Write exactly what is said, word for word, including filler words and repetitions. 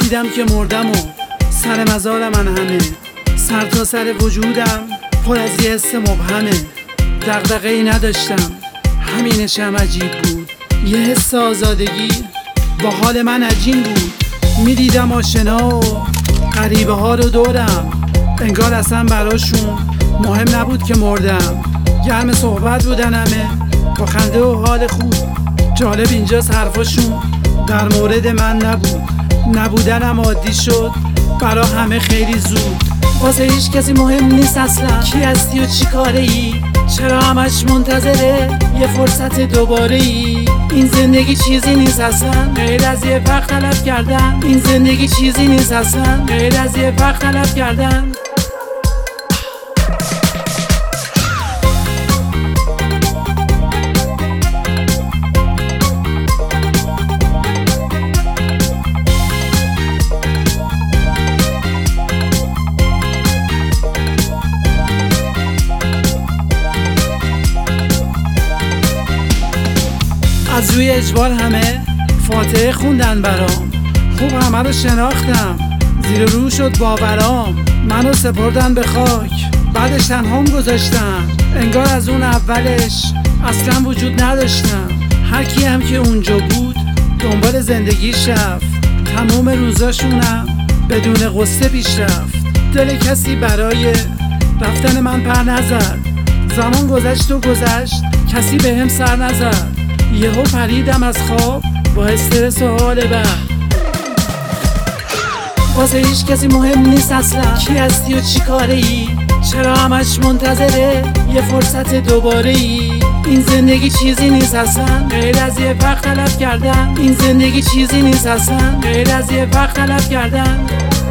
رسیدم که مردم و سر مزار من همه، سر تا سر وجودم پر از یه حس مبهمه. دغدغه ای نداشتم، همینشم عجیب بود، یه حس آزادگی با حال من عجین بود. میدیدم آشنا و غریبه ها رو دورم، انگار اصلا براشون مهم نبود که مردم. گرم صحبت بودن همه با خنده و حال خوب، جالب اینجاست حرفاشون در مورد من نبود. نبودنم عادی شد برا همه خیلی زود. واسه هیچ کسی مهم نیست اصلا کی هستی و چی کاره ای، چرا همش منتظره یه فرصت دوباره ای. این زندگی چیزی نیست اصلا غیر از یه وقت تلف کردن، این زندگی چیزی نیست اصلا غیر از یه وقت تلف کردن. از روی اجبار همه فاتحه خوندن برام، خوب همه رو شناختم، زیر رو شد باورام. منو سپردن به خاک بعدش تنهام گذاشتن، انگار از اون اولش اصلا وجود نداشتم. هر کی هم که اونجا بود دنبال زندگیش رفت، تمام روزاشونم بدون قصه پیش رفت. دل کسی برای رفتن من پر نزد، زمان گذشت و گذشت کسی به هم سر نزد. یهو پریدم از خواب با استرس و حال بد. واسه هیچ کسی مهم نیست اصلا کی هستی و چی کاره ای، چرا همش منتظره یه فرصت دوباره ای. این زندگی چیزی نیست اصلا غیر از یه وقت تلف کردن، این زندگی چیزی نیست اصلا غیر از یه وقت تلف کردن.